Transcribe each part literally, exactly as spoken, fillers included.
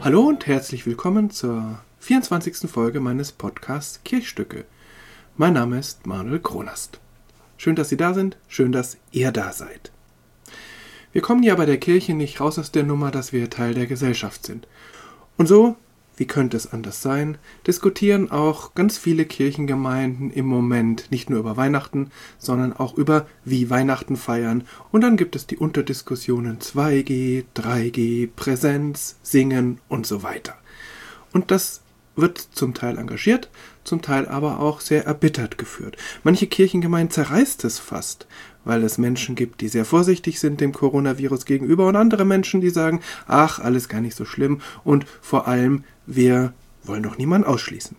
Hallo und herzlich willkommen zur vierundzwanzigsten Folge meines Podcasts Kirchstücke. Mein Name ist Manuel Kronast. Schön, dass Sie da sind, schön, dass ihr da seid. Wir kommen ja bei der Kirche nicht raus aus der Nummer, dass wir Teil der Gesellschaft sind. Und so, wie könnte es anders sein, diskutieren auch ganz viele Kirchengemeinden im Moment nicht nur über Weihnachten, sondern auch über wie Weihnachten feiern. Und dann gibt es die Unterdiskussionen zwei G, drei G, Präsenz, Singen und so weiter. Und das wird zum Teil engagiert, zum Teil aber auch sehr erbittert geführt. Manche Kirchengemeinden zerreißt es fast, weil es Menschen gibt, die sehr vorsichtig sind dem Coronavirus gegenüber und andere Menschen, die sagen, ach, alles gar nicht so schlimm und vor allem, wir wollen doch niemanden ausschließen.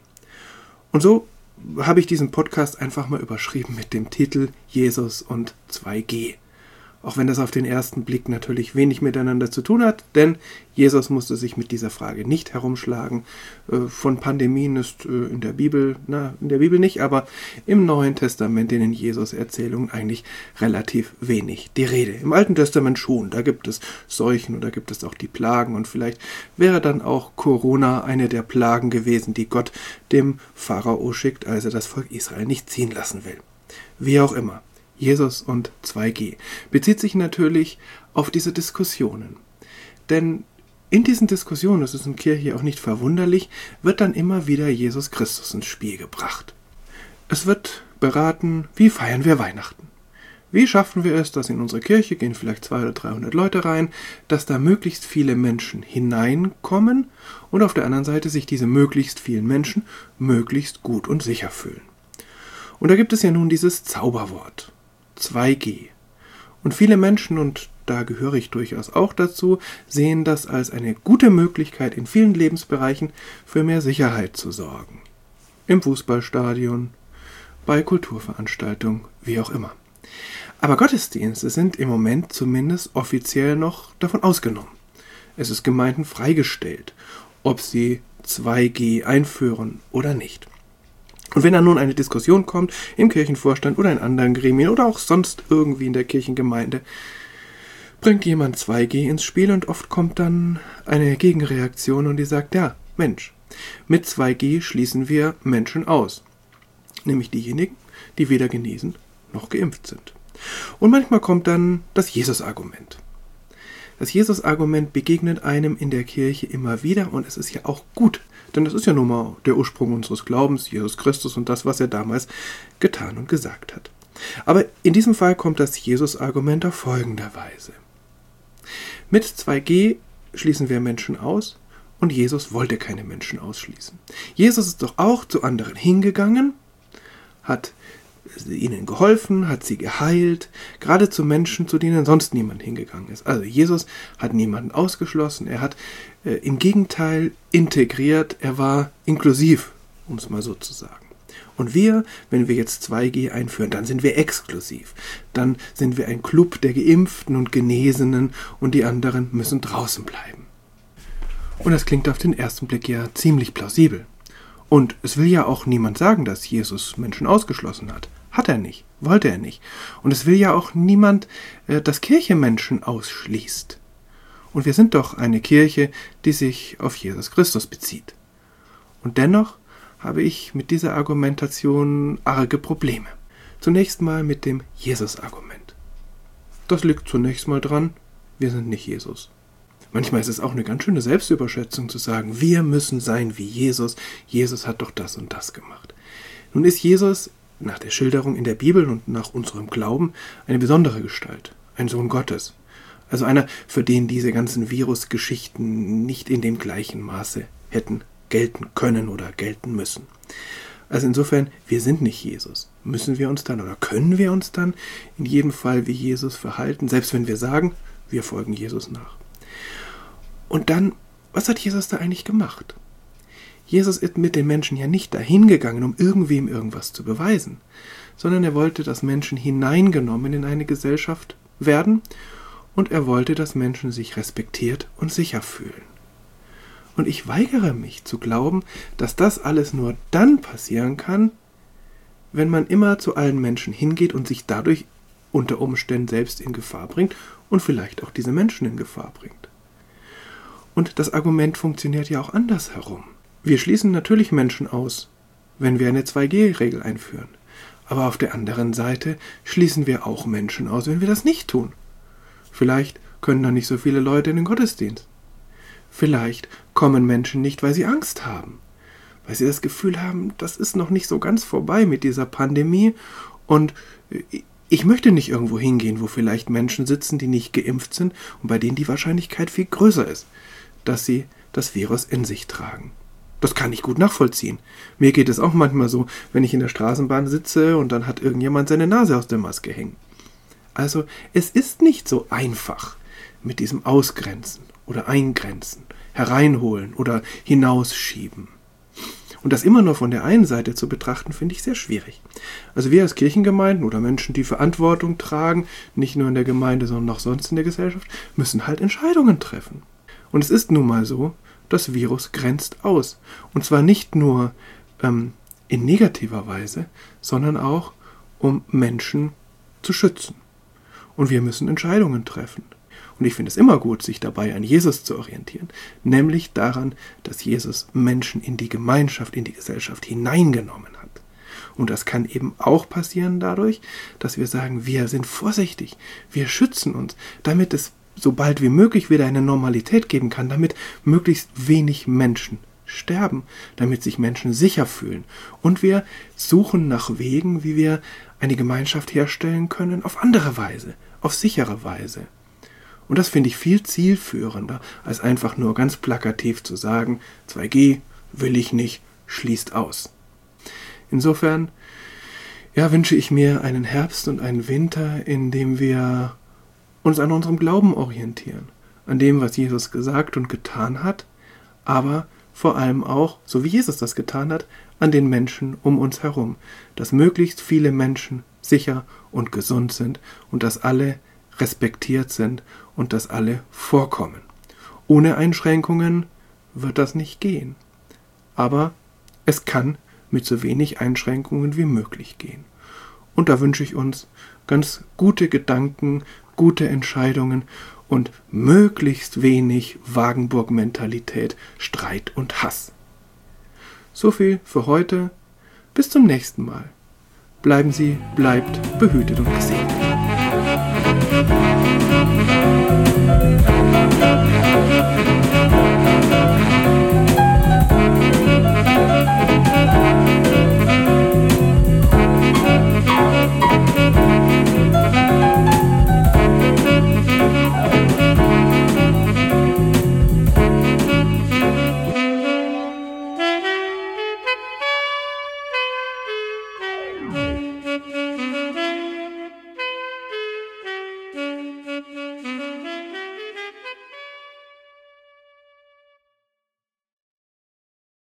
Und so habe ich diesen Podcast einfach mal überschrieben mit dem Titel Jesus und zwei G. Auch wenn das auf den ersten Blick natürlich wenig miteinander zu tun hat, denn Jesus musste sich mit dieser Frage nicht herumschlagen. Von Pandemien ist in der Bibel, na, in der Bibel nicht, aber im Neuen Testament, in den Jesus-Erzählungen eigentlich relativ wenig die Rede. Im Alten Testament schon, da gibt es Seuchen und da gibt es auch die Plagen und vielleicht wäre dann auch Corona eine der Plagen gewesen, die Gott dem Pharao schickt, als er das Volk Israel nicht ziehen lassen will. Wie auch immer. Jesus und zwei G bezieht sich natürlich auf diese Diskussionen. Denn in diesen Diskussionen, das ist in Kirche auch nicht verwunderlich, wird dann immer wieder Jesus Christus ins Spiel gebracht. Es wird beraten, wie feiern wir Weihnachten? Wie schaffen wir es, dass in unsere Kirche gehen vielleicht zweihundert oder dreihundert Leute rein, dass da möglichst viele Menschen hineinkommen und auf der anderen Seite sich diese möglichst vielen Menschen möglichst gut und sicher fühlen. Und da gibt es ja nun dieses Zauberwort. zwei G. Und viele Menschen, und da gehöre ich durchaus auch dazu, sehen das als eine gute Möglichkeit, in vielen Lebensbereichen für mehr Sicherheit zu sorgen. Im Fußballstadion, bei Kulturveranstaltungen, wie auch immer. Aber Gottesdienste sind im Moment zumindest offiziell noch davon ausgenommen. Es ist Gemeinden freigestellt, ob sie zwei G einführen oder nicht. Und wenn dann nun eine Diskussion kommt, im Kirchenvorstand oder in anderen Gremien oder auch sonst irgendwie in der Kirchengemeinde, bringt jemand zwei G ins Spiel und oft kommt dann eine Gegenreaktion und die sagt, ja, Mensch, mit zwei G schließen wir Menschen aus. Nämlich diejenigen, die weder genesen noch geimpft sind. Und manchmal kommt dann das Jesus-Argument. Das Jesus-Argument begegnet einem in der Kirche immer wieder und es ist ja auch gut, denn das ist ja nun mal der Ursprung unseres Glaubens, Jesus Christus und das, was er damals getan und gesagt hat. Aber in diesem Fall kommt das Jesus-Argument auf folgende Weise. Mit zwei G schließen wir Menschen aus und Jesus wollte keine Menschen ausschließen. Jesus ist doch auch zu anderen hingegangen, hat ihnen geholfen, hat sie geheilt, gerade zu Menschen, zu denen sonst niemand hingegangen ist. Also Jesus hat niemanden ausgeschlossen, er hat äh, im Gegenteil integriert, er war inklusiv, um es mal so zu sagen. Und wir, wenn wir jetzt zwei G einführen, dann sind wir exklusiv. Dann sind wir ein Club der Geimpften und Genesenen und die anderen müssen draußen bleiben. Und das klingt auf den ersten Blick ja ziemlich plausibel. Und es will ja auch niemand sagen, dass Jesus Menschen ausgeschlossen hat. Hat er nicht, wollte er nicht. Und es will ja auch niemand, äh, dass Kirche Menschen ausschließt. Und wir sind doch eine Kirche, die sich auf Jesus Christus bezieht. Und dennoch habe ich mit dieser Argumentation arge Probleme. Zunächst mal mit dem Jesus-Argument. Das liegt zunächst mal dran, wir sind nicht Jesus. Manchmal ist es auch eine ganz schöne Selbstüberschätzung zu sagen, wir müssen sein wie Jesus. Jesus hat doch das und das gemacht. Nun ist Jesus nach der Schilderung in der Bibel und nach unserem Glauben eine besondere Gestalt, ein Sohn Gottes. Also einer, für den diese ganzen Virusgeschichten nicht in dem gleichen Maße hätten gelten können oder gelten müssen. Also insofern, wir sind nicht Jesus. Müssen wir uns dann oder können wir uns dann in jedem Fall wie Jesus verhalten, selbst wenn wir sagen, wir folgen Jesus nach. Und dann, was hat Jesus da eigentlich gemacht? Jesus ist mit den Menschen ja nicht dahin gegangen, um irgendwem irgendwas zu beweisen, sondern er wollte, dass Menschen hineingenommen in eine Gesellschaft werden und er wollte, dass Menschen sich respektiert und sicher fühlen. Und ich weigere mich zu glauben, dass das alles nur dann passieren kann, wenn man immer zu allen Menschen hingeht und sich dadurch unter Umständen selbst in Gefahr bringt und vielleicht auch diese Menschen in Gefahr bringt. Und das Argument funktioniert ja auch andersherum. Wir schließen natürlich Menschen aus, wenn wir eine zwei G Regel einführen. Aber auf der anderen Seite schließen wir auch Menschen aus, wenn wir das nicht tun. Vielleicht können da nicht so viele Leute in den Gottesdienst. Vielleicht kommen Menschen nicht, weil sie Angst haben. Weil sie das Gefühl haben, das ist noch nicht so ganz vorbei mit dieser Pandemie und ich möchte nicht irgendwo hingehen, wo vielleicht Menschen sitzen, die nicht geimpft sind und bei denen die Wahrscheinlichkeit viel größer ist, dass sie das Virus in sich tragen. Das kann ich gut nachvollziehen. Mir geht es auch manchmal so, wenn ich in der Straßenbahn sitze und dann hat irgendjemand seine Nase aus der Maske hängen. Also es ist nicht so einfach mit diesem Ausgrenzen oder Eingrenzen, hereinholen oder hinausschieben. Und das immer nur von der einen Seite zu betrachten, finde ich sehr schwierig. Also wir als Kirchengemeinden oder Menschen, die Verantwortung tragen, nicht nur in der Gemeinde, sondern auch sonst in der Gesellschaft, müssen halt Entscheidungen treffen. Und es ist nun mal so, das Virus grenzt aus. Und zwar nicht nur ähm, in negativer Weise, sondern auch, um Menschen zu schützen. Und wir müssen Entscheidungen treffen. Und ich finde es immer gut, sich dabei an Jesus zu orientieren, nämlich daran, dass Jesus Menschen in die Gemeinschaft, in die Gesellschaft hineingenommen hat. Und das kann eben auch passieren dadurch, dass wir sagen, wir sind vorsichtig, wir schützen uns, damit es so bald wie möglich wieder eine Normalität geben kann, damit möglichst wenig Menschen sterben, damit sich Menschen sicher fühlen. Und wir suchen nach Wegen, wie wir eine Gemeinschaft herstellen können, auf andere Weise, auf sichere Weise. Und das finde ich viel zielführender, als einfach nur ganz plakativ zu sagen, zwei G will ich nicht, schließt aus. Insofern ja, wünsche ich mir einen Herbst und einen Winter, in dem wir uns an unserem Glauben orientieren, an dem, was Jesus gesagt und getan hat, aber vor allem auch, so wie Jesus das getan hat, an den Menschen um uns herum, dass möglichst viele Menschen sicher und gesund sind und dass alle respektiert sind und dass alle vorkommen. Ohne Einschränkungen wird das nicht gehen. Aber es kann mit so wenig Einschränkungen wie möglich gehen. Und da wünsche ich uns ganz gute Gedanken, gute Entscheidungen und möglichst wenig Wagenburg-Mentalität, Streit und Hass. So viel für heute. Bis zum nächsten Mal. Bleiben Sie, bleibt behütet und gesegnet.